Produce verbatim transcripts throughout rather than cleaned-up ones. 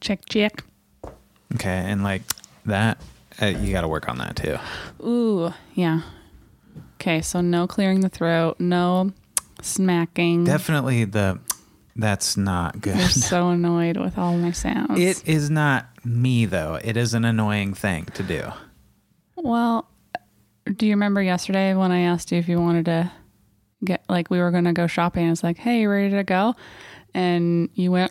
Check, check. Okay, and like that, uh, you got to work on that too. Ooh, yeah. Okay, so no clearing the throat, no smacking. Definitely the, that's not good. You're so annoyed with all my sounds. It is not me though. It is an annoying thing to do. Well, do you remember yesterday when I asked you if you wanted to get, like, we were going to go shopping? It's like, hey, you ready to go? And you went,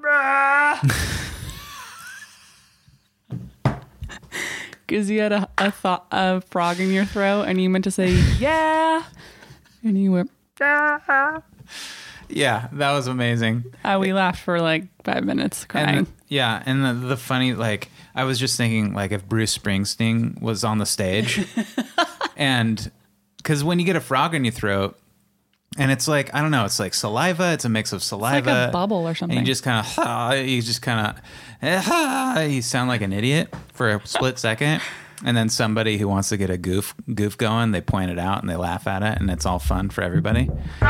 because you had a, a, thought, a frog in your throat and you meant to say, yeah. And you went, ah. Yeah, that was amazing. Uh, we laughed for like five minutes crying. And the, yeah, and the, the funny, like, I was just thinking, like, if Bruce Springsteen was on the stage, and because when you get a frog in your throat, and it's like, I don't know, it's like saliva, it's a mix of saliva. It's like a bubble or something. And you just kind of, ah, you just kind of, ah, you sound like an idiot for a split second. And then somebody who wants to get a goof goof going, they point it out and they laugh at it, and it's all fun for everybody.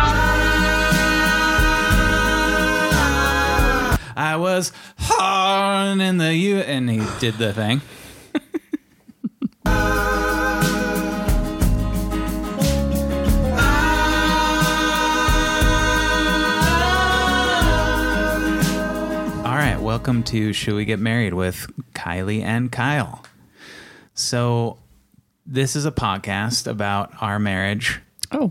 I was hard in the U, and he did the thing. All right, welcome to Should We Get Married with Kylie and Kyle. So this is a podcast about our marriage. Oh.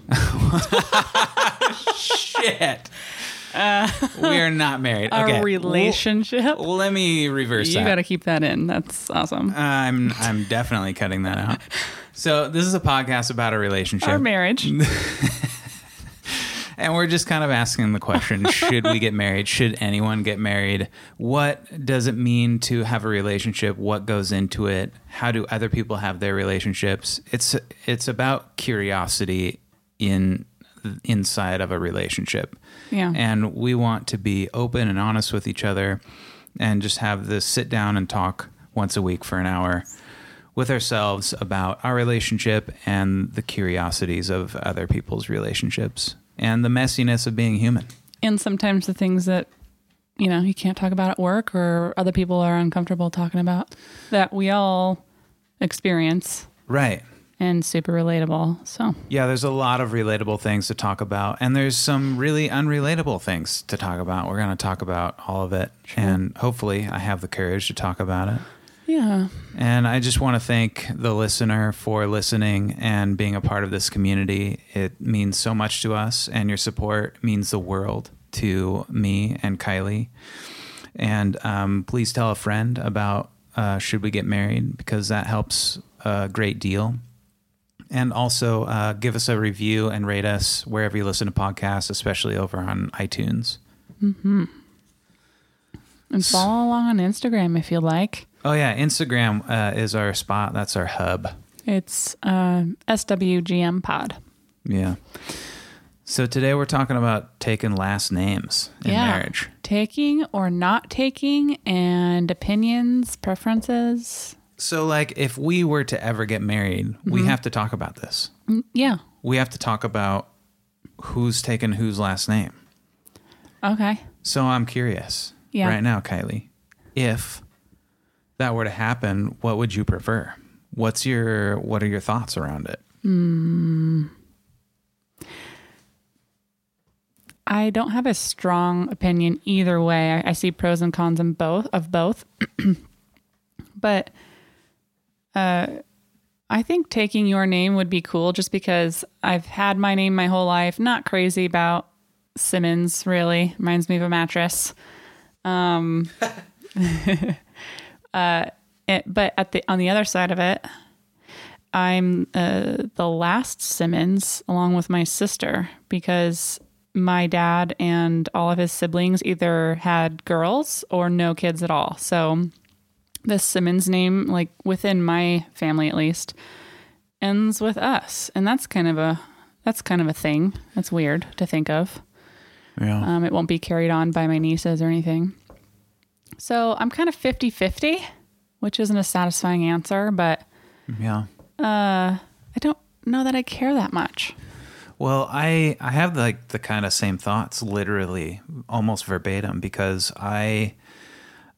Shit. Uh, we are not married. A okay. relationship. Well, let me reverse you that. You got to keep that in. That's awesome. I'm I'm definitely cutting that out. So this is a podcast about a relationship. Our marriage. And we're just kind of asking the question, should we get married? Should anyone get married? What does it mean to have a relationship? What goes into it? How do other people have their relationships? It's it's about curiosity in inside of a relationship. Yeah. And we want to be open and honest with each other and just have this sit down and talk once a week for an hour with ourselves about our relationship and the curiosities of other people's relationships and the messiness of being human. And sometimes the things that, you know, you can't talk about at work or other people are uncomfortable talking about that we all experience. Right. And super relatable. So yeah, there's a lot of relatable things to talk about, and there's some really unrelatable things to talk about. We're going to talk about all of it, sure. And hopefully I have the courage to talk about it. Yeah. And I just want to thank the listener for listening and being a part of this community. It means so much to us, and your support means the world to me and Kylie. And um, please tell a friend about uh, Should We Get Married, because that helps a great deal. And also uh, give us a review and rate us wherever you listen to podcasts, especially over on iTunes. Mm-hmm. And follow along on Instagram if you like. Oh, yeah. Instagram uh, is our spot. That's our hub. It's uh, S W G M Pod. Yeah. So today we're talking about taking last names in yeah. marriage. Taking or not taking, and opinions, preferences. So, like, if we were to ever get married, mm-hmm. we have to talk about this. Yeah. We have to talk about who's taking whose last name. Okay. So I'm curious yeah. right now, Kylie, if that were to happen, what would you prefer? What's your, what are your thoughts around it? Mm. I don't have a strong opinion either way. I, I see pros and cons in both of both. But Uh, I think taking your name would be cool just because I've had my name my whole life. Not crazy about Simmons, really. Reminds me of a mattress. Um, uh, it, but at the on the other side of it, I'm uh, the last Simmons along with my sister because my dad and all of his siblings either had girls or no kids at all. So the Simmons name, like within my family at least, ends with us, and that's kind of a that's kind of a thing. That's weird to think of. Yeah. Um, it won't be carried on by my nieces or anything. So I'm kind of fifty-fifty, which isn't a satisfying answer, but yeah, uh, I don't know that I care that much. Well, I I have like the kind of same thoughts, literally almost verbatim, because I.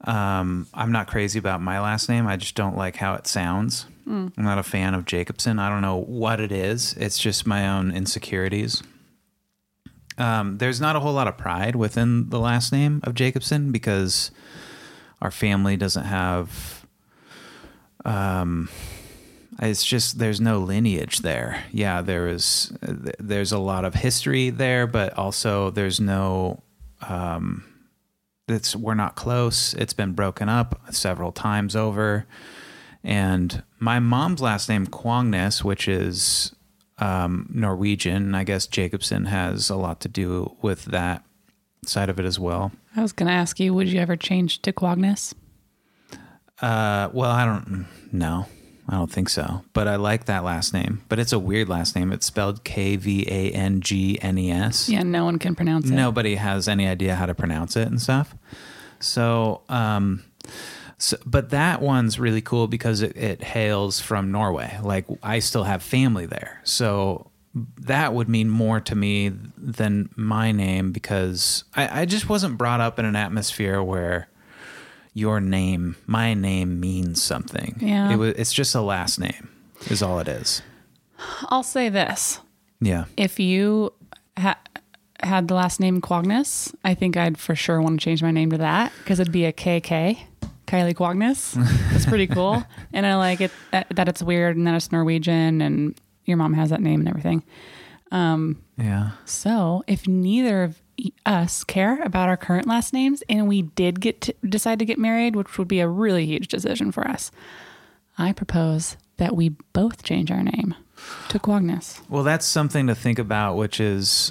Um, I'm not crazy about my last name. I just don't like how it sounds. Mm. I'm not a fan of Jacobson. I don't know what it is. It's just my own insecurities. Um, there's not a whole lot of pride within the last name of Jacobson because our family doesn't have, um, it's just, there's no lineage there. Yeah, there is, there's a lot of history there, but also there's no, um, it's, we're not close. It's been broken up several times over. And my mom's last name, Quangnes, which is um, Norwegian, I guess Jacobson has a lot to do with that side of it as well. I was going to ask you, would you ever change to Quagnes? Uh, well, I don't know. I don't think so. But I like that last name. But it's a weird last name. It's spelled K V A N G N E S. Yeah, no one can pronounce it. Nobody has any idea how to pronounce it and stuff. So, um, so but that one's really cool because it, it hails from Norway. Like, I still have family there. So that would mean more to me than my name because I, I just wasn't brought up in an atmosphere where your name, my name means something. Yeah. It was, it's just a last name is all it is. I'll say this. Yeah. If you ha- had the last name Quagnes, I think I'd for sure want to change my name to that because it'd be a K K, Kylie Quagnes. It's pretty cool. And I like it that it's weird and that it's Norwegian and your mom has that name and everything. Um, yeah. So if neither of us care about our current last names and we did get to decide to get married, which would be a really huge decision for us, I propose that we both change our name to Quagnes. Well, that's something to think about, which is,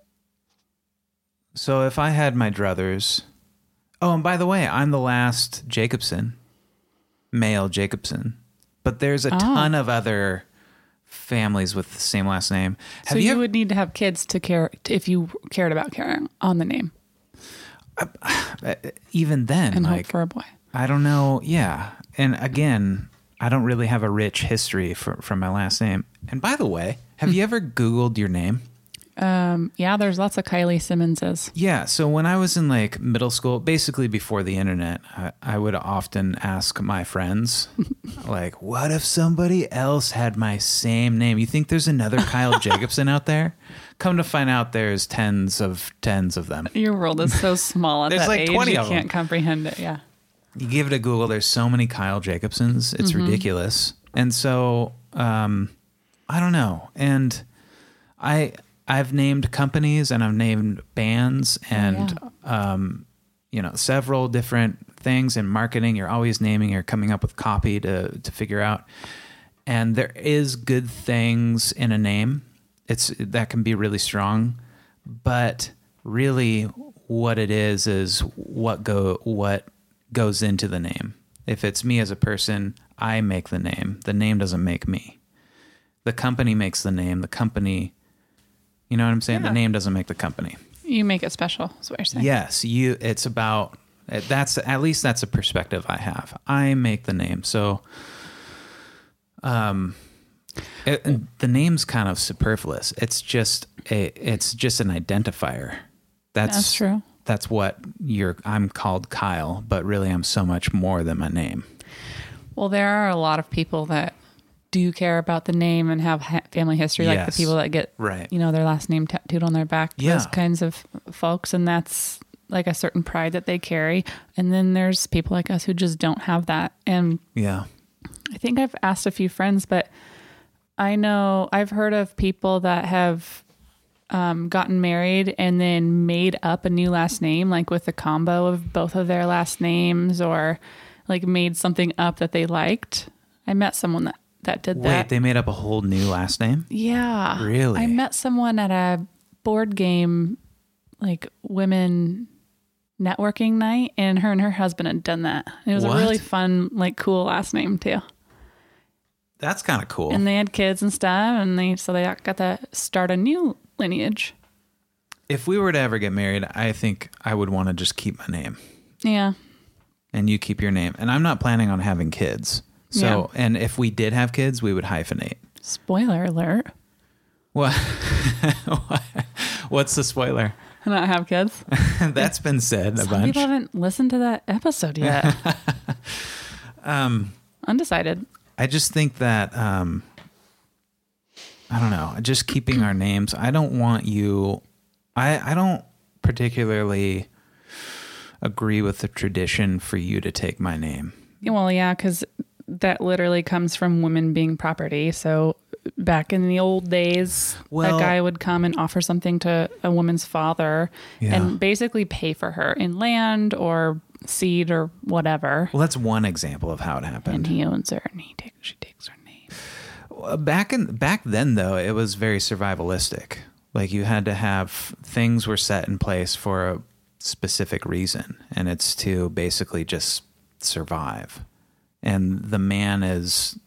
so if I had my druthers, oh, and by the way, I'm the last Jacobson, male Jacobson, but there's a oh. ton of other families with the same last name. Have so you, you ever, would need to have kids to care if you cared about carrying on the name. Uh, even then, and like, hope for a boy. I don't know. Yeah. And again, I don't really have a rich history for, from my last name. And by the way, have you ever Googled your name? Um, yeah, there's lots of Kylie Simmonses. Yeah. So when I was in like middle school, basically before the internet, I, I would often ask my friends, like, what if somebody else had my same name? You think there's another Kyle Jacobson out there? Come to find out there's tens of tens of them. Your world is so small at There's that like age. twenty You of them. can't comprehend it. Yeah. You give it a Google, there's so many Kyle Jacobsons. It's mm-hmm. ridiculous. And so, um, I don't know. And I... I've named companies and I've named bands and, oh, yeah. um, you know, several different things in marketing. You're always naming, you're coming up with copy to, to figure out. And there is good things in a name. It's, that can be really strong, but really what it is, is what go, what goes into the name. If it's me as a person, I make the name. The name doesn't make me. The company makes the name. The company, you know what I'm saying? Yeah. The name doesn't make the company. You make it special, is what you're saying. Yes, you. It's about, that's, at least that's a perspective I have. I make the name. So um, it, the name's kind of superfluous. It's just a, it's just an identifier. That's, that's true. That's what you're, I'm called Kyle, but really I'm so much more than my name. Well, there are a lot of people that do care about the name and have ha- family history, yes. like the people that get, right. you know, their last name tattooed on their back, yeah. those kinds of folks. And that's like a certain pride that they carry. And then there's people like us who just don't have that. And yeah, I think I've asked a few friends, but I know I've heard of people that have um, gotten married and then made up a new last name, like with a combo of both of their last names, or like made something up that they liked. I met someone that that did that. Wait, they made up a whole new last name? Yeah. Really? I met someone at a board game, like women networking night, and her and her husband had done that. It was what? a really fun, like cool last name too. That's kind of cool. And they had kids and stuff, and they so they got to start a new lineage. If we were to ever get married, I think I would want to just keep my name. Yeah. And you keep your name. And I'm not planning on having kids. So, yeah. And if we did have kids, we would hyphenate. Spoiler alert. What? What's the spoiler? not have kids. That's been said Some a bunch. people haven't listened to that episode yet. um, Undecided. I just think that, um, I don't know, just keeping our names. I don't want you, I, I don't particularly agree with the tradition for you to take my name. Well, yeah, because that literally comes from women being property. So back in the old days, Well- a guy would come and offer something to a woman's father Yeah. and basically pay for her in land or seed or whatever. Well, that's one example of how it happened. And he owns her and he takes, she takes her name. Uh, Back in back then, though, it was very survivalistic. Like you had to have things were set in place for a specific reason, and it's to basically just survive. And the man is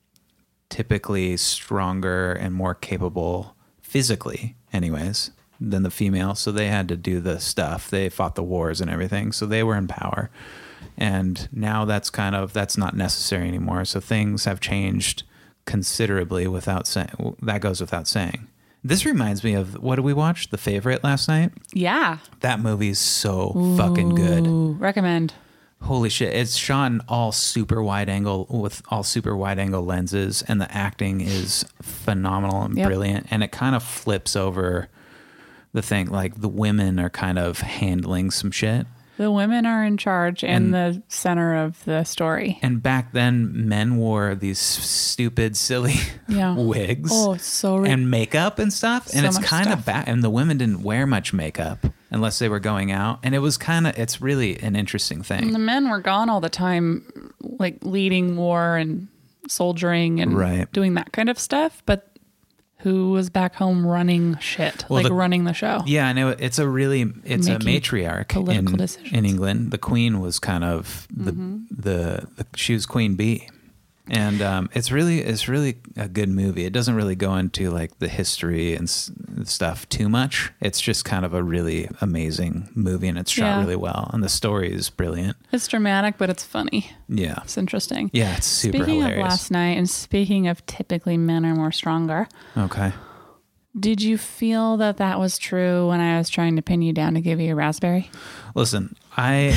typically stronger and more capable physically, anyways, than the female. So they had to do the stuff. They fought the wars and everything. So they were in power. And now that's kind of that's not necessary anymore. So things have changed considerably without saying that goes without saying. This reminds me of what did we watch? The Favorite last night. Yeah. That movie's so fucking good. Ooh, recommend. Holy shit. It's shot in all super wide angle with all super wide angle lenses, and the acting is phenomenal and Yep. brilliant. And it kind of flips over the thing. Like the women are kind of handling some shit. The women are in charge and, And- the center of the story. And back then, men wore these stupid, silly Yeah. wigs Oh, it's so re- and makeup and stuff. And So it's much kind of stuff. bad. And the women didn't wear much makeup unless they were going out. And it was kind of, it's really an interesting thing. And the men were gone all the time, like leading war and soldiering and Right. doing that kind of stuff. But who was back home running shit, Well, like the- running the show? Yeah, and it, it's a really it's a Making matriarch political in, decisions. in England. The queen was kind of the Mm-hmm. the, the she was queen bee, and um, it's really it's really a good movie. It doesn't really go into like the history and s- stuff too much. It's just kind of a really amazing movie, and it's shot Yeah. really well, and the story is brilliant. It's dramatic, but it's funny. Yeah, It's interesting. yeah, it's super Speaking hilarious. of last night, and speaking of typically men are more stronger, Okay. did you feel that that was true when I was trying to pin you down to give you a raspberry? Listen, I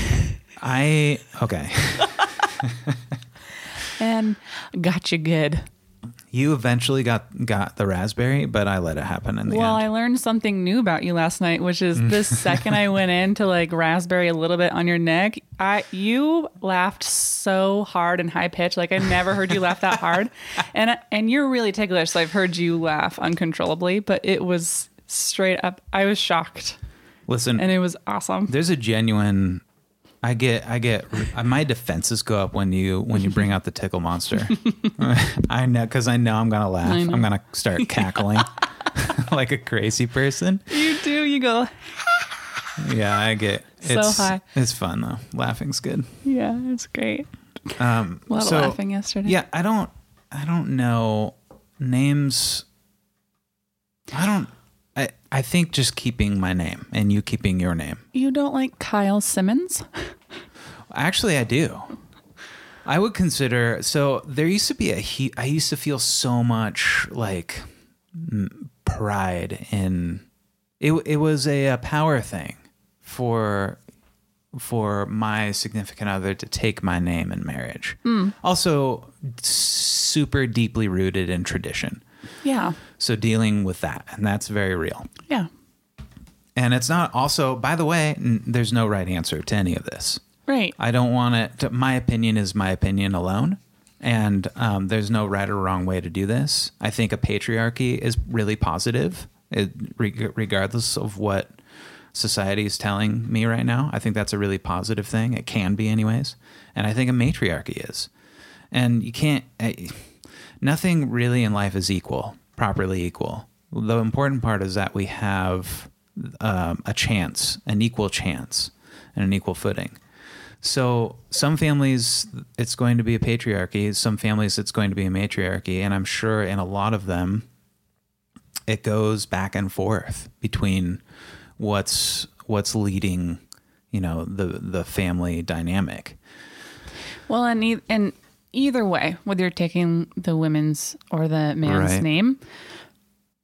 I okay. And got you good. You eventually got got the raspberry, but I let it happen in the Well, end. I learned something new about you last night, which is the second I went in to like raspberry a little bit on your neck, I you laughed so hard and high pitched, like I never heard you laugh that hard, and and you're really ticklish. So I've heard you laugh uncontrollably, but it was straight up. I was shocked, Listen, and it was awesome. there's a genuine. I get, I get, my defenses go up when you when you bring out the tickle monster. I know, because I know I'm gonna laugh. I know. I'm gonna start cackling like a crazy person. You do. You go. Yeah, I get. So It's, high. It's fun though. Laughing's good. Yeah, it's great. Um, A lot so, of laughing yesterday. Yeah, I don't, I don't know names. I don't. I I think just keeping my name and you keeping your name. You don't like Kyle Simmons? Actually, I do. I would consider, so there used to be a, he, I used to feel so much like mm, pride in, it It was a, a power thing for, for my significant other to take my name in marriage. Also super deeply rooted in tradition. Yeah. So dealing with that, and that's very real. Yeah. And it's not also, by the way, n- there's no right answer to any of this. Right. I don't want it to, my opinion is my opinion alone. And um, there's no right or wrong way to do this. I think a patriarchy is really positive, it, reg- regardless of what society is telling me right now. I think that's a really positive thing. It can be, anyways. And I think a matriarchy is. And you can't, I, nothing really in life is equal, properly equal. The important part is that we have um, a chance, an equal chance, and an equal footing. So some families, it's going to be a patriarchy. Some families, it's going to be a matriarchy. And I'm sure in a lot of them, it goes back and forth between what's what's leading, you know, the the family dynamic. Well, and e- and either way, whether you're taking the women's or the man's Right. name,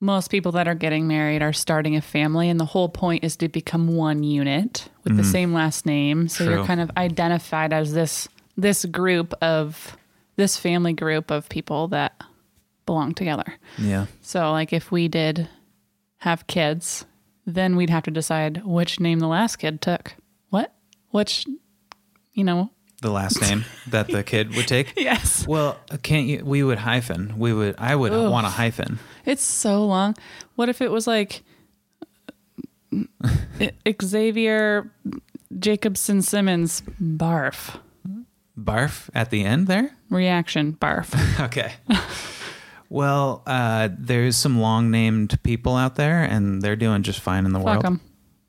most people that are getting married are starting a family, and the whole point is to become one unit with mm. the same last name. So True. You're kind of identified as this this group of this family group of people that belong together. Yeah. So like if we did have kids, then we'd have to decide which name the last kid took. What? Which, you know, the last name that the kid would take? Yes. Well, can't you? We would hyphen. We would. I would Ugh. want a hyphen. It's so long. What if it was like Xavier Jacobson Simmons barf? Barf at the end there? Reaction barf. Okay. Well, uh, there's some long named people out there, and they're doing just fine in the Fuck world. Em.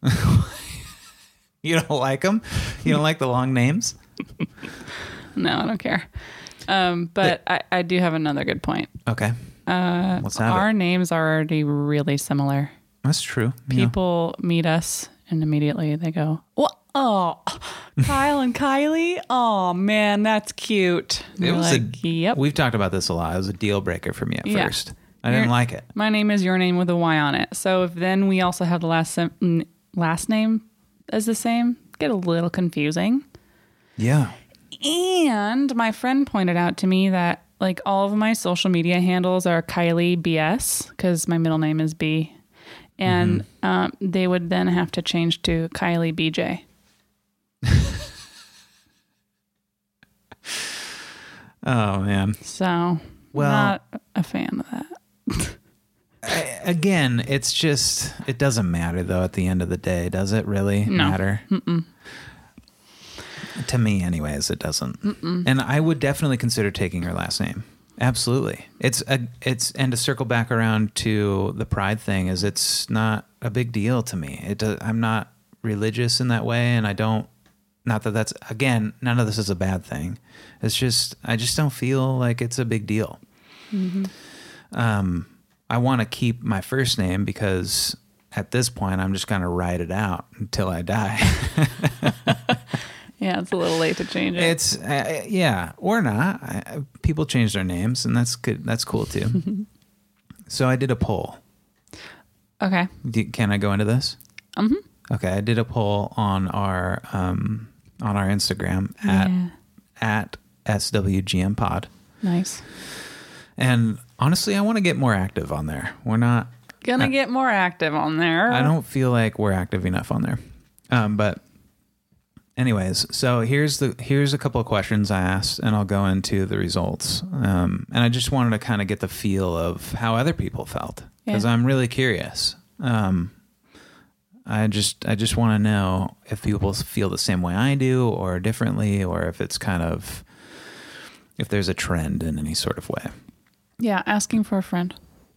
You don't like them? You don't like the long names? No, I don't care. Um, but the, I, I do have another good point. Okay. Uh, Let's have our it. names are already really similar. That's true. People yeah. meet us and immediately they go, "What? Oh, Kyle and Kylie? Oh man, that's cute." And it was like, a, yep. We've talked about this a lot. It was a deal breaker for me at yeah. first. I didn't Your, like it. My name is your name with a Y on it. So if then we also have the last sim- last name as the same, get a little confusing. Yeah. And my friend pointed out to me that like all of my social media handles are Kylie B S because my middle name is B. And mm-hmm. um, they would then have to change to Kylie B J. Oh, man. So, well, not a fan of that. I, again, it's just, it doesn't matter, though, at the end of the day. Does it really no. matter? Mm-mm. To me, anyways, it doesn't. Mm-mm. And I would definitely consider taking her last name. Absolutely. It's a, it's, and to circle back around to the pride thing is it's not a big deal to me. It does, I'm not religious in that way. And I don't, not that that's, again, none of this is a bad thing. It's just, I just don't feel like it's a big deal. Mm-hmm. Um, I want to keep my first name because at this point, I'm just going to ride it out until I die. Yeah, it's a little late to change it. It's uh, yeah, or not. I, people change their names, and that's good. That's cool too. So I did a poll. Okay. Do, can I go into this? Mm-hmm. Okay, I did a poll on our um, on our Instagram at yeah. at S W G M Pod. Nice. And honestly, I want to get more active on there. We're not gonna I, get more active on there. I don't feel like we're active enough on there, um, but. Anyways, so here's the here's a couple of questions I asked, and I'll go into the results. Um, and I just wanted to kind of get the feel of how other people felt because yeah. I'm really curious. Um, I just I just want to know if people feel the same way I do, or differently, or if it's kind of if there's a trend in any sort of way. Yeah, asking for a friend.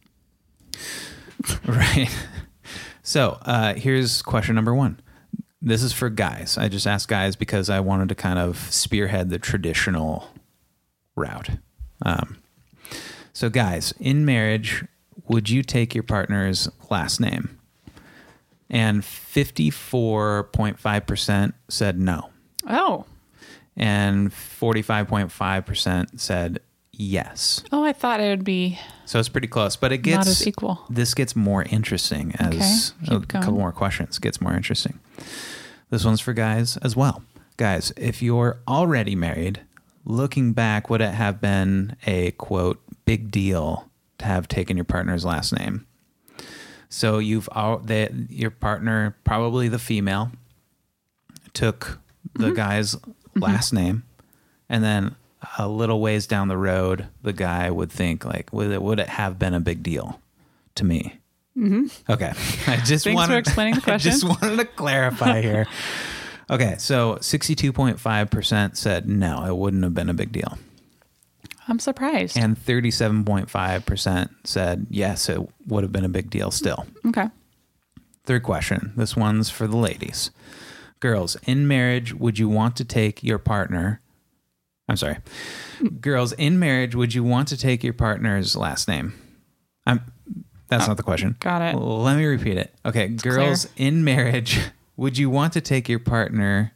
Right. So uh, here's question number one. This is for guys. I just asked guys because I wanted to kind of spearhead the traditional route. Um, so guys, in marriage, would you take your partner's last name? And fifty-four point five percent said no. Oh. And forty-five point five percent said yes. Oh, I thought it would be... So it's pretty close, but it gets... Not as equal. This gets more interesting as okay, a couple more questions gets more interesting. This one's for guys as well. Guys, if you're already married, looking back, would it have been a, quote, big deal to have taken your partner's last name? So you've all, the, your partner, probably the female, took the mm-hmm. guy's mm-hmm. last name, and then a little ways down the road, the guy would think, like, would it, would it have been a big deal to me? Mm-hmm. Okay. I just Thanks wanted, for explaining the question. I just wanted to clarify here. Okay. So sixty-two point five percent said no, it wouldn't have been a big deal. I'm surprised. And thirty-seven point five percent said yes, it would have been a big deal still. Okay. Third question. This one's for the ladies. Girls, in marriage, would you want to take your partner... I'm sorry. Girls, in marriage, would you want to take your partner's last name? I'm... That's oh, not the question. Got it. Let me repeat it. Okay. It's girls, clear. In marriage, would you want to take your partner...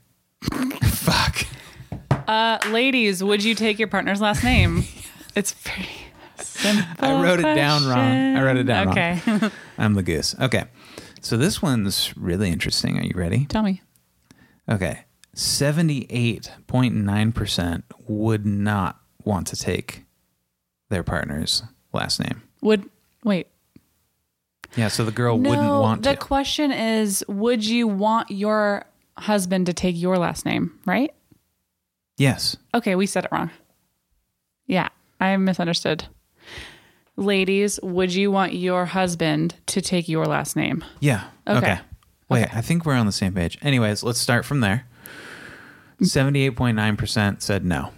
Fuck. Uh, ladies, would you take your partner's last name? It's pretty simple. I wrote it down wrong. I wrote it down okay. wrong. Okay. I'm the goose. Okay. So this one's really interesting. Are you ready? Tell me. Okay. seventy-eight point nine percent would not want to take their partner's last name. Would, wait. Yeah, so the girl no, wouldn't want the to. The question is, would you want your husband to take your last name, right? Yes. Okay, we said it wrong. Yeah, I misunderstood. Ladies, would you want your husband to take your last name? Yeah. Okay. okay. Wait, okay. I think we're on the same page. Anyways, let's start from there. seventy-eight point nine percent said no.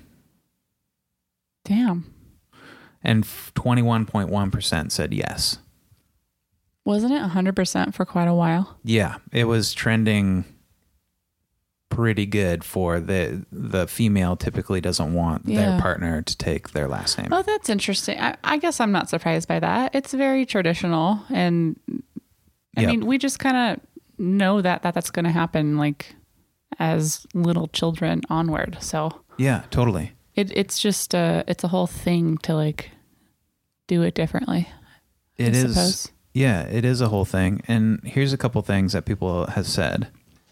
Damn. And twenty-one point one percent said yes. Wasn't it one hundred percent for quite a while? Yeah, it was trending pretty good for the the female typically doesn't want Yeah. their partner to take their last name. Oh, that's interesting. I, I guess I'm not surprised by that. It's very traditional. And I Yep. mean, we just kind of know that, that that's going to happen like as little children onward. So Yeah, totally. it, it's just a, it's a whole thing to like do it differently. It I is. suppose. Yeah, it is a whole thing. And here's a couple things that people have said.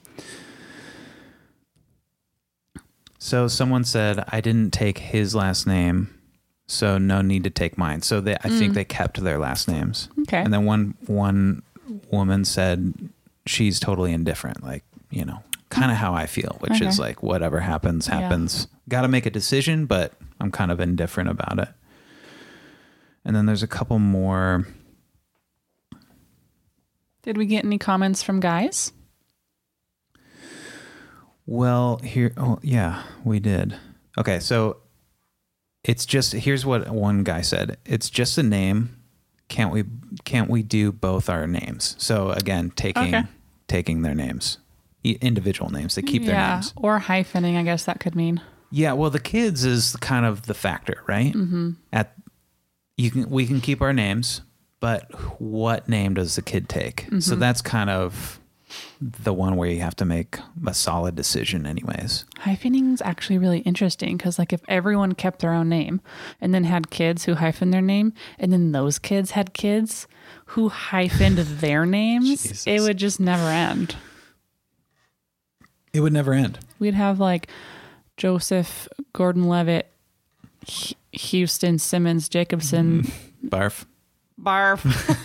So someone said, I didn't take his last name, so no need to take mine. So they, I think they kept their last names. Okay. And then one one woman said she's totally indifferent, like, you know, kind of how I feel, which Okay. is like whatever happens, Yeah. happens. Got to make a decision, but I'm kind of indifferent about it. And then there's a couple more. Did we get any comments from guys? Well, here, oh, yeah, we did. Okay, so it's just, here's what one guy said. It's just a name. Can't we, can't we do both our names? So again, taking, Okay. taking their names, I- individual names. They keep their yeah. names. Or hyphening, I guess that could mean. Yeah, well, the kids is kind of the factor, right? Mm-hmm. At you can we can keep our names, but what name does the kid take? Mm-hmm. So that's kind of the one where you have to make a solid decision, anyways. Hyphening is actually really interesting because, like, if everyone kept their own name and then had kids who hyphened their name, and then those kids had kids who hyphened their names, Jesus. it would just never end. It would never end. We'd have like Joseph Gordon-Levitt, H- Houston Simmons Jacobson, Barf. Barf.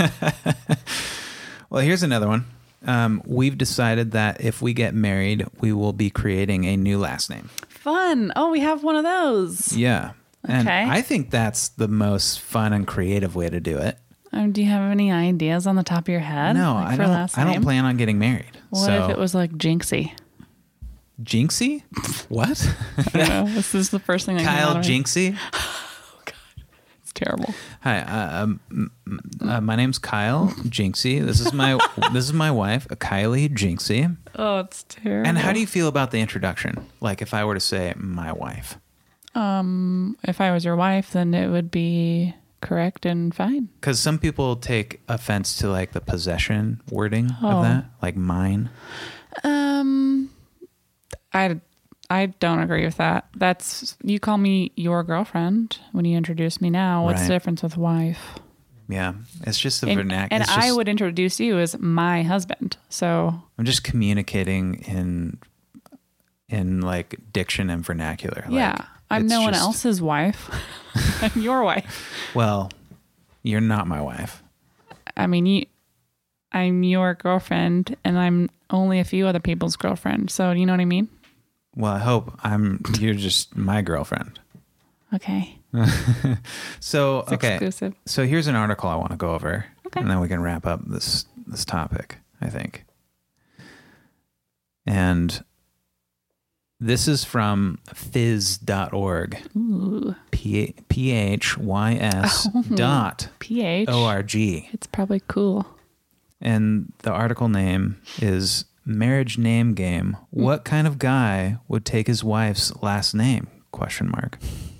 Well, here's another one. Um, we've decided that if we get married, we will be creating a new last name. Fun. Oh, we have one of those. Yeah. And Okay. I think that's the most fun and creative way to do it. Um, do you have any ideas on the top of your head? No, like, I for don't. last I don't name? plan on getting married. What so if it was like Jinxie? Jinxie? What? I don't know. This is the first thing that came Kyle out of me. Jinxie? It's terrible. Hi, uh, um, m- m- uh, my name's Kyle Jinxie. This is my this is my wife, Kylie Jinxie. Oh, it's terrible. And how do you feel about the introduction? Like if I were to say my wife. Um, if I was your wife, then it would be correct and fine. Because some people take offense to like the possession wording Oh. of that, like mine. Um, I I don't agree with that. That's you call me your girlfriend when you introduce me now. What's Right. the difference with wife? Yeah, it's just the And, vernacular. and I would introduce you as my husband. So I'm just communicating in in like diction and vernacular. Like, yeah, I'm it's no one just- else's wife. I'm your wife. Well, you're not my wife. I mean, you, I'm your girlfriend, and I'm only a few other people's girlfriend. So you know what I mean? Well, I hope I'm. You're just my girlfriend. Okay. So It's okay. exclusive. So here's an article I want to go over, Okay. and then we can wrap up this this topic. I think. And this is from phys dot org. Ooh. P H Y S dot P H. O R G. It's probably cool. And the article name is Marriage Name Game. What kind of guy would take his wife's last name? Question mark.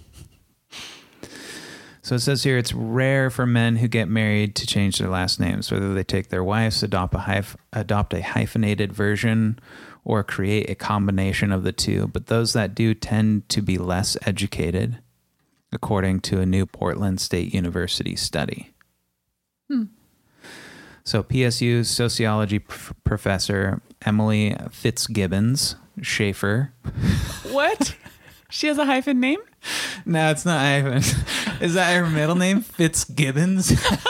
So it says here it's rare for men who get married to change their last names, whether they take their wife's, adopt a hyph- adopt a hyphenated version, or create a combination of the two. But those that do tend to be less educated. according to a new Portland State University study. Hmm. So P S U's sociology pr- professor Emily Fitzgibbons Schaefer. What? She has a hyphen name? No, it's not hyphen. Is that her middle name? Fitzgibbons?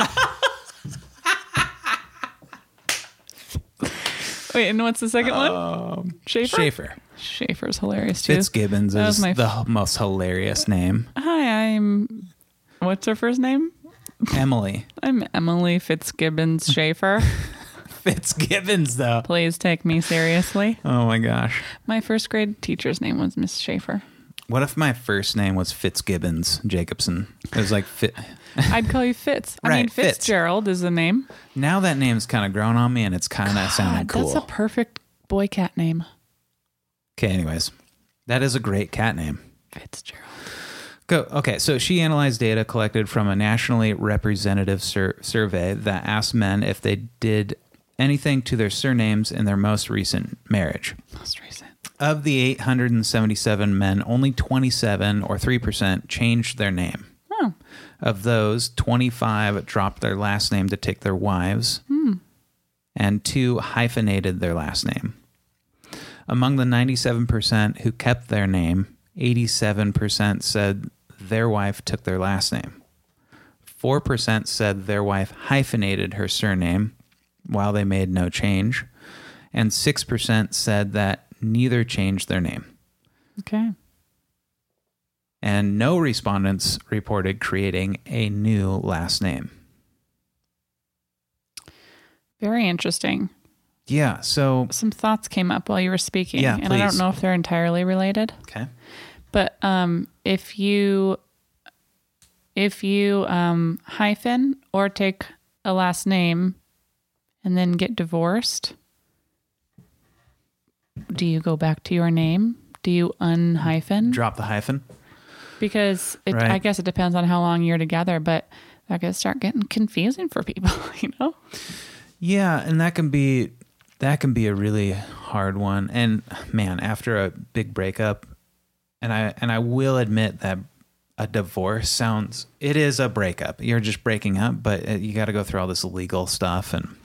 Wait, and what's the second one? Um, Schaefer? Schaefer. Schaefer's hilarious too. Fitzgibbons That is was my the f- most hilarious name. Hi, I'm. What's her first name? Emily. I'm Emily Fitzgibbons Schaefer. Fitzgibbons, though. Please take me seriously. Oh my gosh. My first grade teacher's name was Miss Schaefer. What if my first name was Fitzgibbons Jacobson? It was like Fit. I'd call you Fitz. I Right, mean, Fitz. Fitzgerald is the name. Now that name's kind of grown on me and it's kind of sounding God, cool. That's a perfect boy cat name. Okay, anyways. That is a great cat name. Fitzgerald. Go. Okay, so she analyzed data collected from a nationally representative sur- survey that asked men if they did anything to their surnames in their most recent marriage. Most recent. Of the eight hundred seventy-seven men, only twenty-seven or three percent changed their name. Oh. Of those, twenty-five dropped their last name to take their wives, Hmm. and two hyphenated their last name. Among the ninety-seven percent who kept their name, eighty-seven percent said their wife took their last name. four percent said their wife hyphenated her surname while they made no change. And six percent said that neither changed their name. Okay. And no respondents reported creating a new last name. Very interesting. Yeah, so... Some thoughts came up while you were speaking. Yeah, and I please. don't know if they're entirely related. Okay. But um, if you if you um, hyphen or take a last name and then get divorced, do you go back to your name? Do you unhyphen? Drop the hyphen. Because it, Right. I guess it depends on how long you're together, but that could start getting confusing for people, you know? Yeah, and that can be that can be a really hard one. And man, after a big breakup, and I and I will admit that a divorce sounds it is a breakup. You're just breaking up, but you got to go through all this legal stuff, and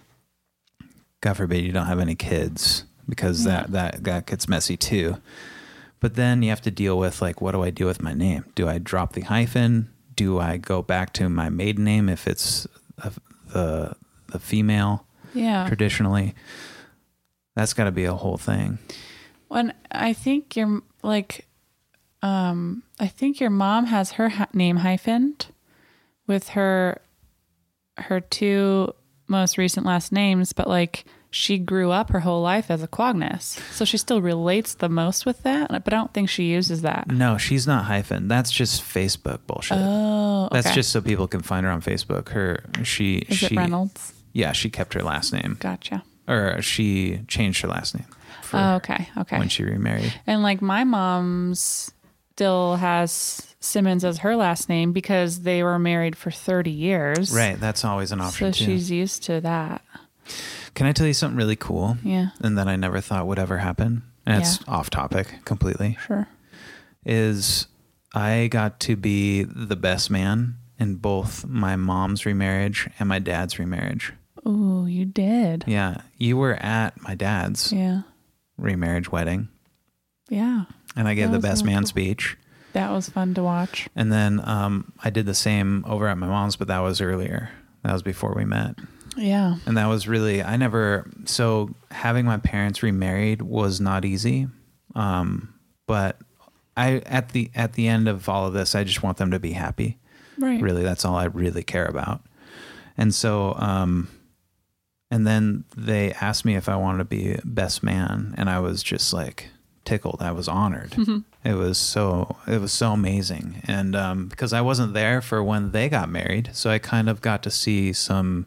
God forbid you don't have any kids, because Yeah. that that that gets messy too. But then you have to deal with, like, what do I do with my name? Do I drop the hyphen? Do I go back to my maiden name if it's a, the the female? Yeah. Traditionally, that's got to be a whole thing. When I think you're like, um, I think your mom has her ha- name hyphened with her her two most recent last names, but like she grew up her whole life as a Quagness, so she still relates the most with that. But I don't think she uses that. No, she's not hyphen. That's just Facebook bullshit. Oh, okay. That's just so people can find her on Facebook. Her she Is she it Reynolds? Yeah, she kept her last name, Gotcha. or she changed her last name. For Oh, okay, okay. When she remarried. And like my mom's still has Simmons as her last name because they were married for thirty years. Right, that's always an option So too. she's used to that. Can I tell you something really cool? Yeah. And that I never thought would ever happen? And it's Yeah. off topic completely. Sure. Is I got to be the best man in both my mom's remarriage and my dad's remarriage. Ooh, you did. Yeah. You were at my dad's Yeah. remarriage wedding, Yeah. and I gave That the was best really man cool. speech. That was fun to watch. And then um, I did the same over at my mom's, but that was earlier. That was before we met. Yeah. And that was really, I never, so having my parents remarried was not easy. Um, but I, at the, at the end of all of this, I just want them to be happy. Right. Really, that's all I really care about. And so, um, and then they asked me if I wanted to be best man, and I was just like tickled. I was honored. It was so, it was so amazing. And, um, because I wasn't there for when they got married, so I kind of got to see some,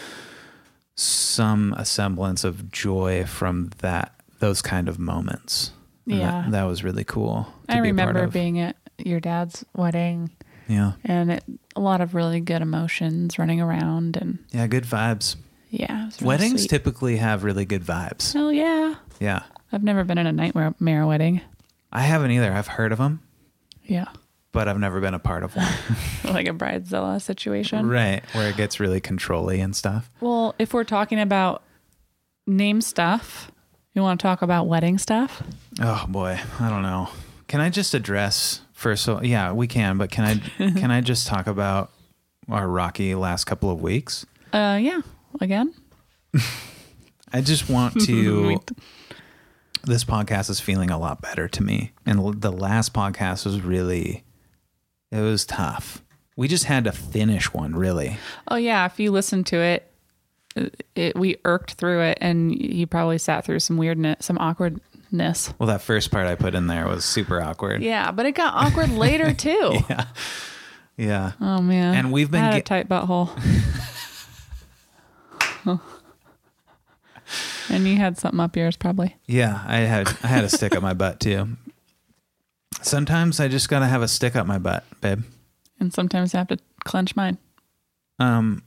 some semblance of joy from that, those kind of moments. And Yeah. That, that was really cool. to I be a part remember of. being at your dad's wedding Yeah. and it, a lot of really good emotions running around and Yeah. Good vibes. yeah. It was really Weddings sweet. typically have really good vibes. Hell yeah. Yeah. I've never been in a nightmare wedding. I haven't either. I've heard of them. Yeah. but I've never been a part of one. Like a bridezilla situation. Right. Where it gets really control-y and stuff. Well, if we're talking about name stuff, you want to talk about wedding stuff? Oh boy. I don't know. Can I just address first? So yeah, we can, but can I, can I just talk about our rocky last couple of weeks? Uh, yeah. Again? I just want to, this podcast is feeling a lot better to me. And the last podcast was really, it was tough. We just had to finish one, really. Oh yeah. If you listen to it, it, we irked through it, and you probably sat through some weirdness, some awkwardness. Well, that first part I put in there was super awkward. Yeah, but it got awkward later too. Yeah. Yeah. Oh man. And we've been I had get- a tight butthole. And you had something up yours probably. Yeah, I had I had a stick up my butt too. Sometimes I just gotta have a stick up my butt, babe. And sometimes I have to clench mine. Um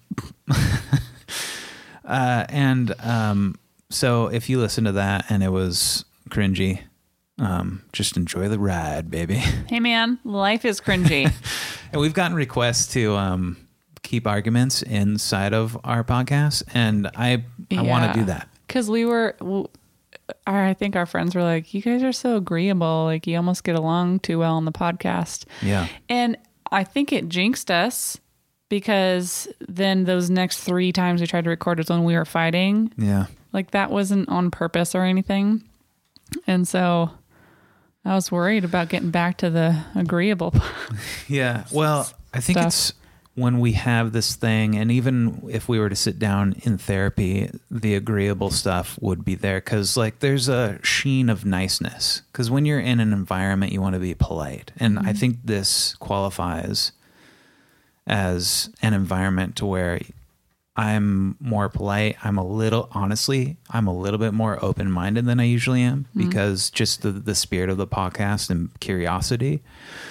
uh and um so if you listen to that and it was cringy, um just enjoy the ride, baby. Hey man, life is cringy. And we've gotten requests to um keep arguments inside of our podcast, and I I want to do that. Because we were, our, I think our friends were like, you guys are so agreeable. Like you almost get along too well on the podcast. Yeah. And I think it jinxed us, because then those next three times we tried to record was when we were fighting. Yeah. Like that wasn't on purpose or anything. And so I was worried about getting back to the agreeable. Yeah. Well, I think stuff. it's when we have this thing, and even if we were to sit down in therapy, the agreeable stuff would be there, because like there's a sheen of niceness, because when you're in an environment you want to be polite, and mm-hmm. I think this qualifies as an environment to where I'm more polite. I'm a little, honestly, I'm a little bit more open-minded than I usually am, mm-hmm. because just the, the spirit of the podcast and curiosity.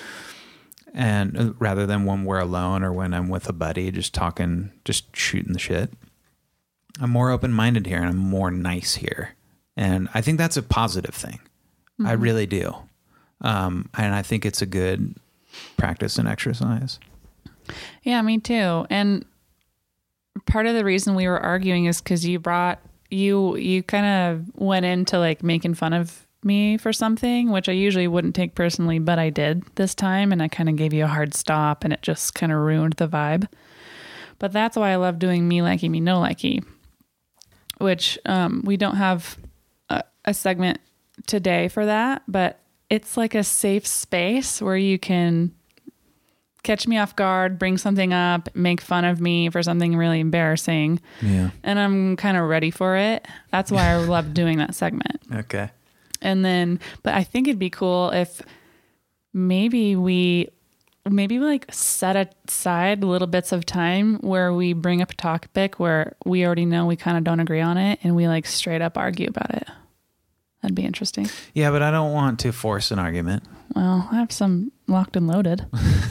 And rather than when we're alone or when I'm with a buddy, just talking, just shooting the shit, I'm more open-minded here and I'm more nice here. And I think that's a positive thing. Mm-hmm. I really do. Um, and I think it's a good practice and exercise. Yeah, me too. And part of the reason we were arguing is because you brought, you, you kind of went into like making fun of me for something, which I usually wouldn't take personally, but I did this time, and I kind of gave you a hard stop, and it just kind of ruined the vibe. But that's why I love doing me likey, me no likey, which um, we don't have a, a segment today for that, but it's like a safe space where you can catch me off guard, bring something up, make fun of me for something really embarrassing. Yeah. And I'm kind of ready for it. That's why I love doing that segment. Okay. And then, but I think it'd be cool if maybe we, maybe we like set aside little bits of time where we bring up a topic where we already know we kind of don't agree on it, and we like straight up argue about it. That'd be interesting. Yeah, but I don't want to force an argument. Well, I have some locked and loaded.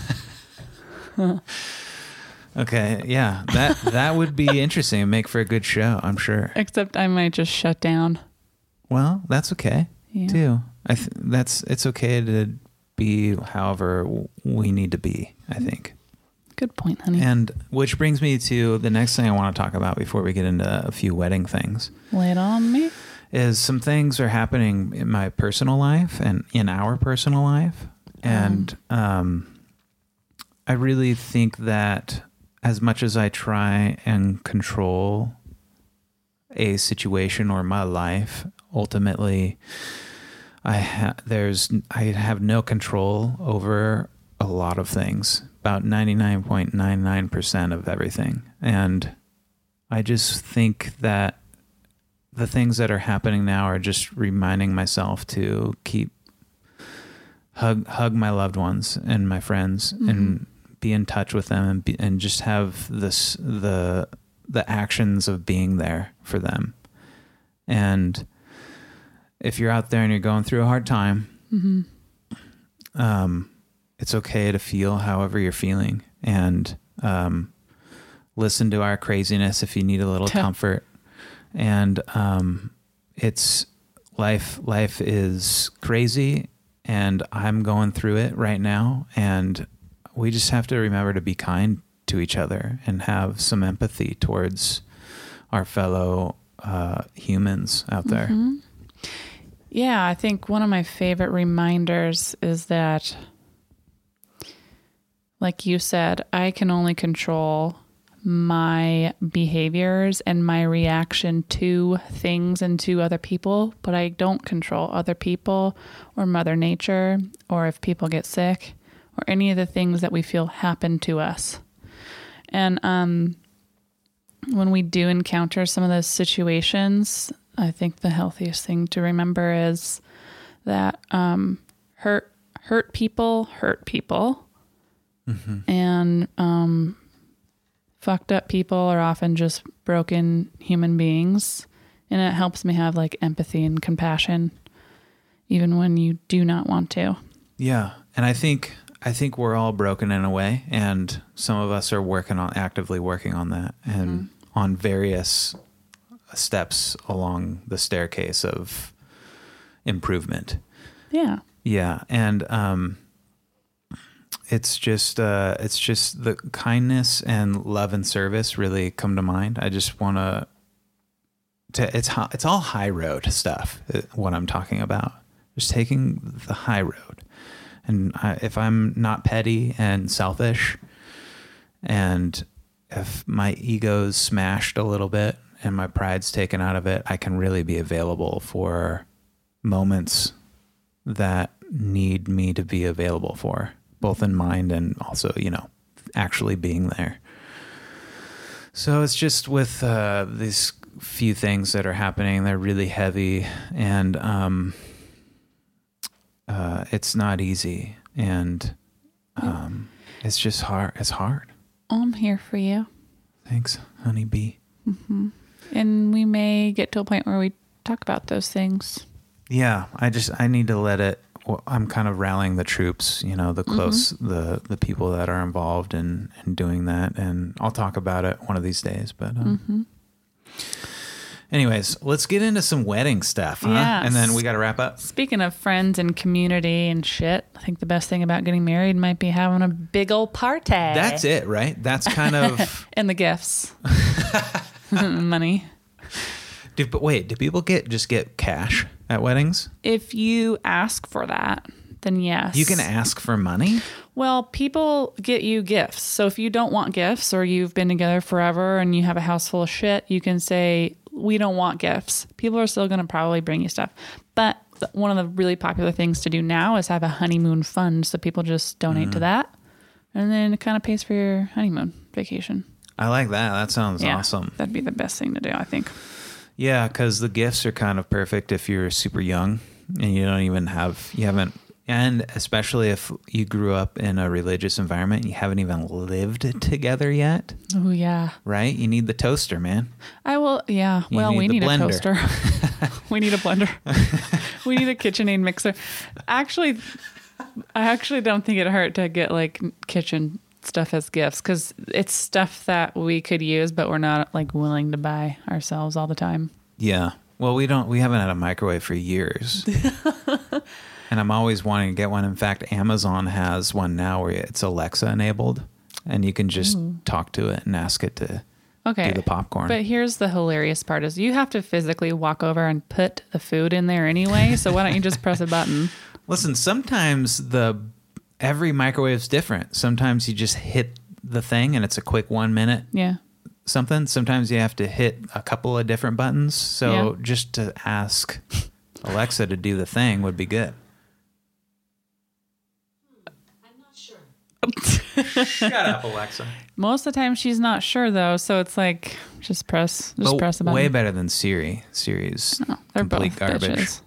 Okay, yeah, that that would be interesting and make for a good show, I'm sure. Except I might just shut down. Well, that's okay. Yeah. Too. I th- that's it's okay to be however we need to be, I think. Good point, honey. And which brings me to the next thing I want to talk about before we get into a few wedding things. Lay it on me. Is some things are happening in my personal life and in our personal life. And um, um, I really think that as much as I try and control a situation or my life, ultimately, I ha- there's I have no control over a lot of things, about ninety-nine point nine nine percent of everything. And I just think that the things that are happening now are just reminding myself to keep hug hug my loved ones and my friends, mm-hmm. and be in touch with them, and be, and just have this the the actions of being there for them. And if you're out there and you're going through a hard time, mm-hmm. um, it's okay to feel however you're feeling, and um, listen to our craziness if you need a little comfort. And um, it's life. Life is crazy, and I'm going through it right now. And we just have to remember to be kind to each other and have some empathy towards our fellow uh, humans out there. Mm-hmm. Yeah, I think one of my favorite reminders is that, like you said, I can only control my behaviors and my reaction to things and to other people, but I don't control other people or Mother Nature or if people get sick or any of the things that we feel happen to us. And um, when we do encounter some of those situations, I think the healthiest thing to remember is that um, hurt hurt people hurt people, mm-hmm. and um, fucked up people are often just broken human beings, and it helps me have like empathy and compassion, even when you do not want to. Yeah, and I think I think we're all broken in a way, and some of us are working on actively working on that, and mm-hmm. on various steps along the staircase of improvement. Yeah. Yeah. And, um, it's just, uh, it's just the kindness and love and service really come to mind. I just want to, to, it's, it's all high road stuff, what I'm talking about. Just taking the high road. And I, if I'm not petty and selfish, and if my ego's smashed a little bit, and my pride's taken out of it, I can really be available for moments that need me to be available for, both in mind and also, you know, actually being there. So it's just with uh, these few things that are happening, they're really heavy, and um, uh, it's not easy, and um, it's just hard. It's hard. I'm here for you. Thanks, honey bee. Mm-hmm. And we may get to a point where we talk about those things. Yeah, I just, I need to let it, well, I'm kind of rallying the troops, you know, the close, mm-hmm. the, the people that are involved in, in doing that. And I'll talk about it one of these days. But um, mm-hmm. anyways, let's get into some wedding stuff, huh? Yes. And then we got to wrap up. Speaking of friends and community and shit, I think the best thing about getting married might be having a big old party. That's it, right? That's kind of... and the gifts. Money. Do, but wait, do people get just get cash at weddings? If you ask for that, then yes. You can ask for money? Well, people get you gifts. So if you don't want gifts, or you've been together forever and you have a house full of shit, you can say, we don't want gifts. People are still going to probably bring you stuff. But one of the really popular things to do now is have a honeymoon fund. So people just donate mm. to that. And then it kind of pays for your honeymoon vacation. I like that. That sounds yeah, awesome. That'd be the best thing to do, I think. Yeah, because the gifts are kind of perfect if you're super young and you don't even have, you haven't, and especially if you grew up in a religious environment, you haven't even lived together yet. Oh, yeah. Right? You need the toaster, man. I will, yeah. You well, need we need blender. a toaster. We need a blender. We need a KitchenAid mixer. Actually, I actually don't think it'd hurt to get like kitchen stuff as gifts, because it's stuff that we could use, but we're not like willing to buy ourselves all the time. Yeah. Well, we don't, we haven't had a microwave for years. And I'm always wanting to get one. In fact, Amazon has one now where it's Alexa enabled, and you can just Ooh. talk to it and ask it to okay. do the popcorn. But here's the hilarious part is you have to physically walk over and put the food in there anyway. So why don't you just press a button? Listen, sometimes the every microwave's different. Sometimes you just hit the thing and it's a quick one minute yeah. something. Sometimes you have to hit a couple of different buttons. So yeah. just to ask Alexa to do the thing would be good. I'm not sure. Shut up, Alexa. Most of the time she's not sure though. So it's like, just press, just but press a button. Way better than Siri. Siri's oh, they're complete both garbage.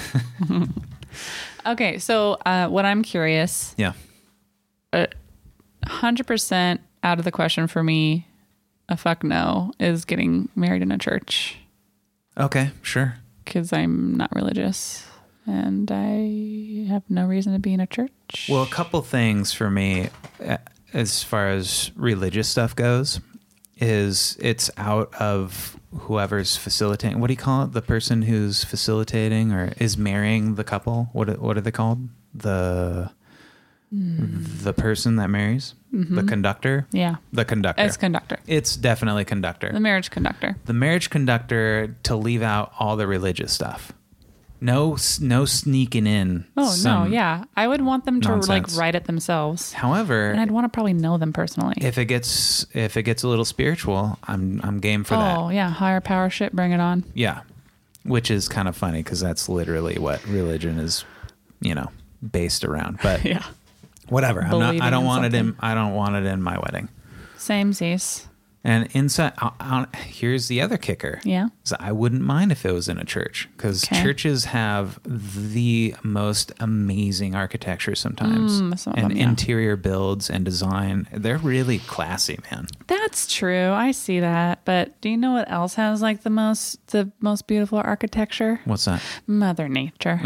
Okay, so uh, what I'm curious, yeah, a hundred percent out of the question for me, a fuck no, is getting married in a church. Okay, sure. Because I'm not religious and I have no reason to be in a church. Well, a couple things for me, as far as religious stuff goes, is it's out of whoever's facilitating. What do you call it? The person who's facilitating or is marrying the couple. What what are they called? the the person that marries, Mm-hmm. the conductor, Yeah. the conductor. It's conductor. It's definitely conductor. The marriage conductor. The marriage conductor to leave out all the religious stuff. No, s- no sneaking in. Oh, no. some Yeah. I would want them to nonsense. like write it themselves. However, And I'd want to probably know them personally. if it gets if it gets a little spiritual, I'm I'm game for that. oh, yeah. Higher power shit. Bring it on. Yeah, which is kind of funny because that's literally what religion is, you know, based around. But Yeah. whatever. I'm not, I Believing don't in want it in. something. I don't want it in my wedding. Same Zeus. And inside, uh, uh, here's the other kicker. Yeah. So I wouldn't mind if it was in a church because Okay. churches have the most amazing architecture sometimes, Mm, some of and them, yeah. interior builds and design. They're really classy, man. That's true. I see that. But do you know what else has like the most the most beautiful architecture? What's that? Mother Nature.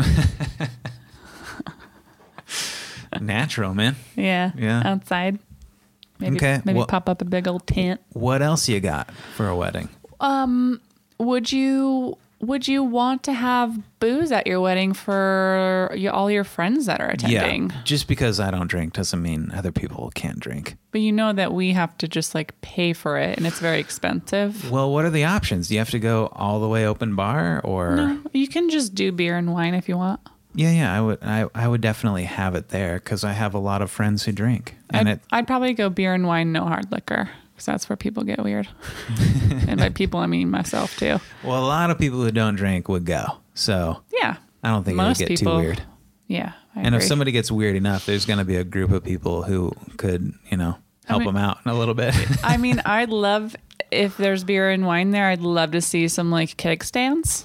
Natural, man. Yeah. Yeah. Outside. Maybe Okay, maybe well- pop up a big old tent. What else you got for a wedding? Um would you would you want to have booze at your wedding for y- all your friends that are attending? Yeah, just because I don't drink doesn't mean other people can't drink. But you know that we have to just like pay for it and it's very expensive. Well, what are the options? Do you have to go all the way open bar, or No, you can just do beer and wine if you want. yeah, yeah, I would, I, I would definitely have it there because I have a lot of friends who drink, and I'd, it. I'd probably go beer and wine, no hard liquor, because that's where people get weird. And by people, I mean myself too. Well, a lot of people who don't drink would go, so Yeah. I don't think Most it would get people- too weird. Yeah. I And if agree. somebody gets weird enough, there's going to be a group of people who could, you know, help mean- them out a little bit. I mean, I'd love if there's beer and wine there. I'd love to see some like keg stands.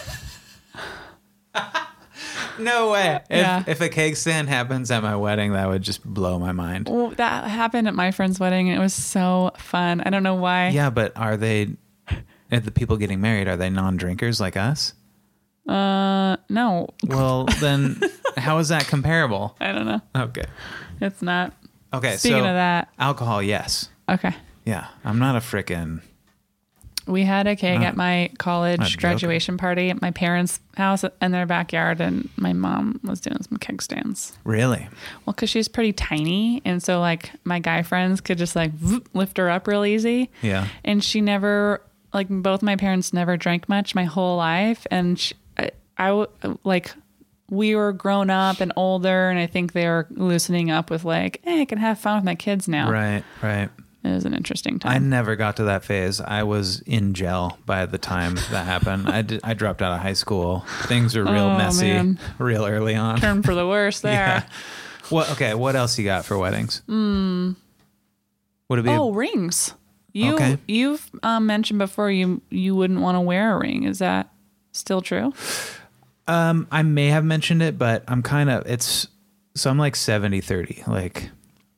No way. If, Yeah. if a keg stand happens at my wedding, that would just blow my mind. Well, that happened at my friend's wedding, and it was so fun. I don't know why. Yeah, but are they, are the people getting married, are they non-drinkers like us? Uh, no, Well, then how is that comparable? I don't know. Okay. It's not. Okay, Speaking so of that, alcohol, yes. okay. Yeah, I'm not a frickin'... We had a keg Not- at my not college joking. graduation party at my parents' house in their backyard, and my mom was doing some keg stands. Really? Well, because she's pretty tiny, and so like my guy friends could just like vroom, lift her up real easy. Yeah. And she never, like both my parents never drank much my whole life, and she, I, I w- like we were grown up and older, and I think they were loosening up with like, hey, I can have fun with my kids now. Right, right. It was an interesting I time. never got to that phase. I was in jail by the time that happened. I, did, I dropped out of high school. Things were real Oh, messy man. real early on. Turn for the worse there. Yeah. What? Okay, what else you got for weddings? Mm. Would it be... Oh, rings. You Okay. you've um, mentioned before you you wouldn't want to wear a ring. Is that still true? Um, I may have mentioned it, but I'm kind of, it's, so I'm like seventy thirty. Like,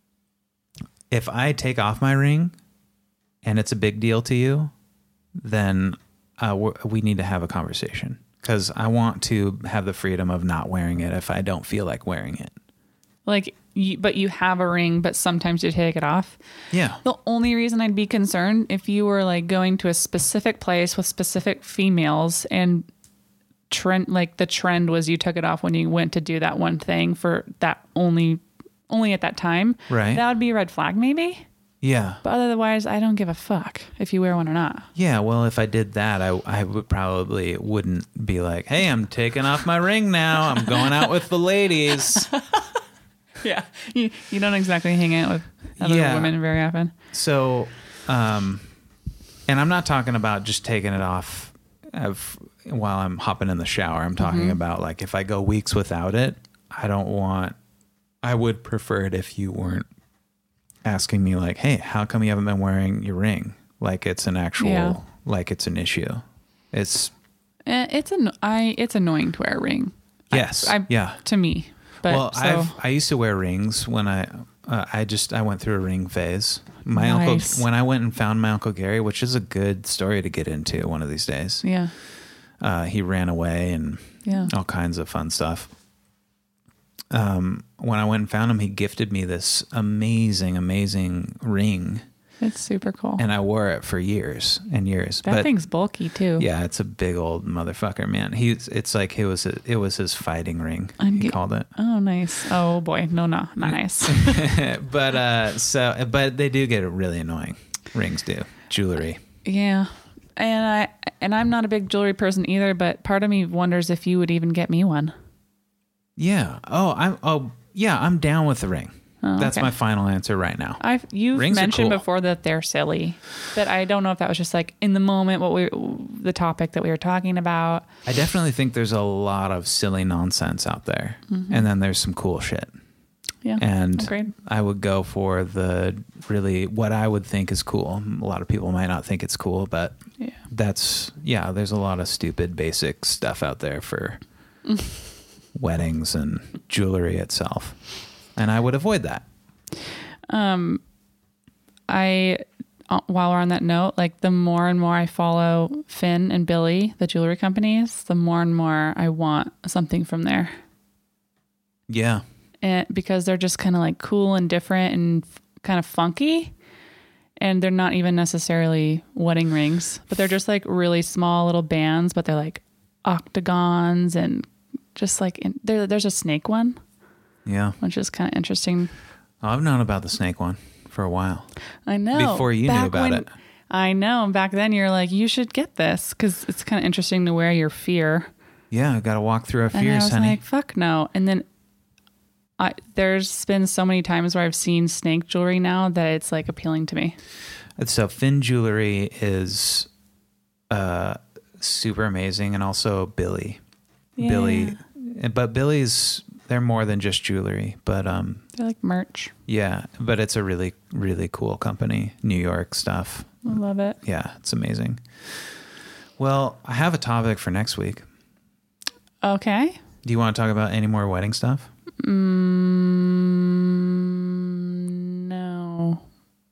if I take off my ring and it's a big deal to you, then uh, we're, we need to have a conversation because I want to have the freedom of not wearing it if I don't feel like wearing it. Like, you, but you have a ring, but sometimes you take it off. Yeah. The only reason I'd be concerned if you were like going to a specific place with specific females and trend, like the trend was you took it off when you went to do that one thing for that only, only at that time. Right. That would be a red flag maybe. Yeah. But otherwise, I don't give a fuck if you wear one or not. Yeah. Well, if I did that, I, I would probably wouldn't be like, hey, I'm taking off my ring now. I'm going out with the ladies. Yeah. You, you don't exactly hang out with other Yeah. women very often. So, um, and I'm not talking about just taking it off of, while I'm hopping in the shower. I'm talking Mm-hmm. about like if I go weeks without it, I don't want, I would prefer it if you weren't asking me like, hey, how come you haven't been wearing your ring? Like it's an actual, Yeah. like it's an issue. It's, Eh, It's an I. It's annoying to wear a ring. yes. I, yeah. To me, but well, so, I've, I used to wear rings when I, uh, I just, I went through a ring phase. My Nice. uncle, when I went and found my Uncle Gary, which is a good story to get into one of these days. yeah, Uh, he ran away and yeah. all kinds of fun stuff. Um, when I went and found him, he gifted me this amazing, amazing ring. It's super cool. And I wore it for years and years. That but thing's bulky too. yeah, it's a big old motherfucker, man. He's it's like it was a, it was his fighting ring. I'm he get- called it. Oh, nice. Oh boy, no, no, not nice. But uh, so but they do get really annoying. Rings do jewelry. Yeah, and I and I'm not a big jewelry person either. But part of me wonders if you would even get me one. Yeah. Oh, I'm. Oh, yeah. I'm down with the ring. Oh, That's okay. my final answer right now. I've you've Rings are mentioned cool. before that they're silly, but I don't know if that was just like in the moment what we the topic that we were talking about. I definitely think there's a lot of silly nonsense out there, Mm-hmm. and then there's some cool shit. Yeah, And agreed. I would go for the really what I would think is cool. A lot of people might not think it's cool, but Yeah. that's yeah. There's a lot of stupid basic stuff out there for weddings and jewelry itself, and I would avoid that. Um, I uh, while we're on that note, like the more and more I follow Finn and Billy, the jewelry companies, the more and more I want something from there. Yeah. And because they're just kind of like cool and different and f- kind of funky, and they're not even necessarily wedding rings, but they're just like really small little bands, but they're like octagons and just like in, there. There's a snake one, Yeah. which is kind of interesting. Oh, I've known about the snake one for a while. I know. Before you knew Back about when- it. I know. Back then, you're like, you should get this because it's kind of interesting to wear your fear. Yeah, I got to walk through our And I fears, was honey. like, fuck no. And then I, there's been so many times where I've seen snake jewelry now that it's like appealing to me. So Finn Jewelry is uh, super amazing, and also Billy. Yeah. Billy, but Billy's they're more than just jewelry. But um, They're like merch. yeah, but it's a really really cool company. New York stuff. I love it. Yeah, it's amazing. Well, I have a topic for next week. Okay. Do you want to talk about any more wedding stuff? Mm, no.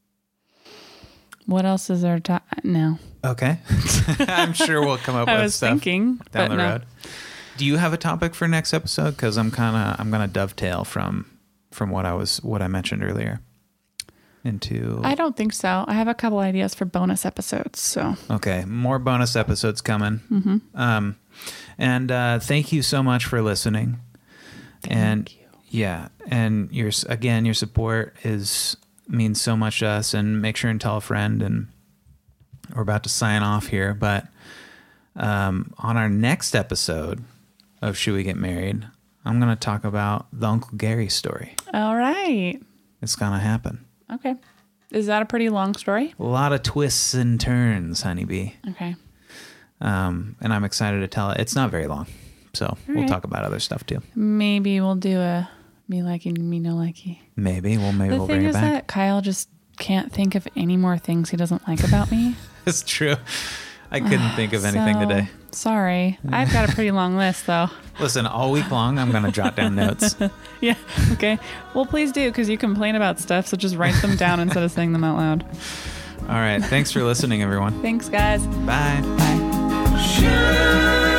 What else is there to... No. Okay, I'm sure we'll come up I with was stuff thinking, down but the no. road. Do you have a topic for next episode? Because I'm kind of I'm gonna dovetail from from what I was what I mentioned earlier into. I don't think so. I have a couple ideas for bonus episodes, so... Okay, more bonus episodes coming. Mm-hmm. Um, and uh, thank you so much for listening. Thank and you. yeah, and your again your support is means so much to us. And make sure and tell a friend. And we're about to sign off here, but um, on our next episode of Should We Get Married, I'm going to talk about the Uncle Gary story. All right. It's going to happen. Okay. Is that a pretty long story? A lot of twists and turns, honeybee. Okay. Um, and I'm excited to tell it. It's not very long, so we'll right. talk about other stuff too. Maybe we'll do a me liking, me no likey. Maybe. Well, maybe The we'll thing bring it is back. that Kyle just can't think of any more things he doesn't like about me. It's true. I couldn't think of anything So, today. Sorry. I've got a pretty long list, though. Listen, all week long, I'm going to jot down notes. Yeah. Okay. Well, please do, because you complain about stuff, so just write them down instead of saying them out loud. All right. Thanks for listening, everyone. Thanks, guys. Bye. Bye. Should